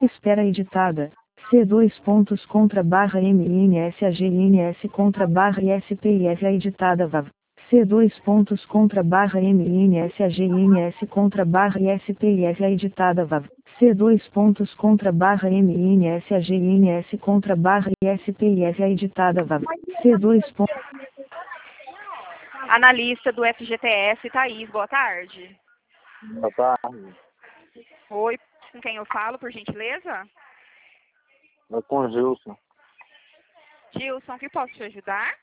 Espera editada. C2 pontos contra barra MINSAGINS contra barra ISPIF editada VAV. C2 pontos contra barra MINSAGINS contra barra ISPIF editada VAV. C2 pontos contra barra MINSAGINS contra barra ISPIF editada VAV. C2 pontos. Analista do FGTS, Thaís, boa tarde. Boa tarde. Oi, com quem eu falo, por gentileza? É com o Gilson. Gilson, que posso te ajudar?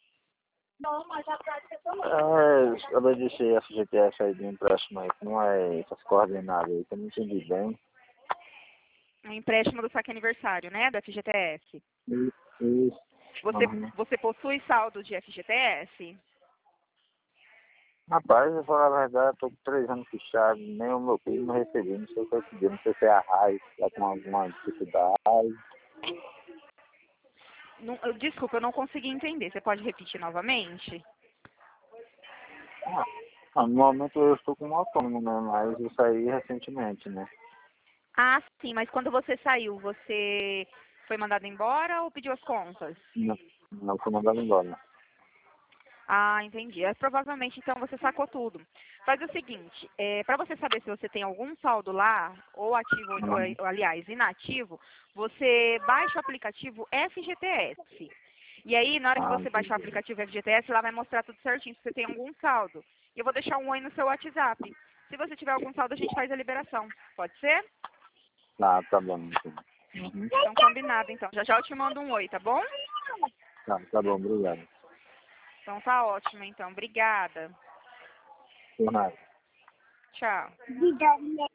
Eu deixei FGTS aí de empréstimo aí, como é essas coordenadas aí, que eu não entendi bem. Um empréstimo do saque aniversário, né, do FGTS. Isso. Você possui saldo de FGTS? Rapaz, eu falar a verdade, eu tô com 3 anos fechado, nem o meu filho não recebi, não sei o que eu pedi, não sei se é a raiz, tá com alguma dificuldade. Desculpa, eu não consegui entender. Você pode repetir novamente? No momento eu estou com um autônomo, né, mas eu saí recentemente, né. Ah, sim, mas quando você saiu, você foi mandado embora ou pediu as contas? Não fui mandado embora. Ah, entendi. Provavelmente, então, você sacou tudo. Faz o seguinte, para você saber se você tem algum saldo lá, ou ativo, ou, aliás, inativo, você baixa o aplicativo FGTS. E aí, na hora que você baixar o aplicativo FGTS, lá vai mostrar tudo certinho se você tem algum saldo. E eu vou deixar um oi no seu WhatsApp. Se você tiver algum saldo, a gente faz a liberação. Pode ser? Ah, tá bom. Então, combinado, então. Já já eu te mando um oi, tá bom? Tá bom, obrigado. Então, tá ótimo, então. Obrigada. Por nada. Tchau.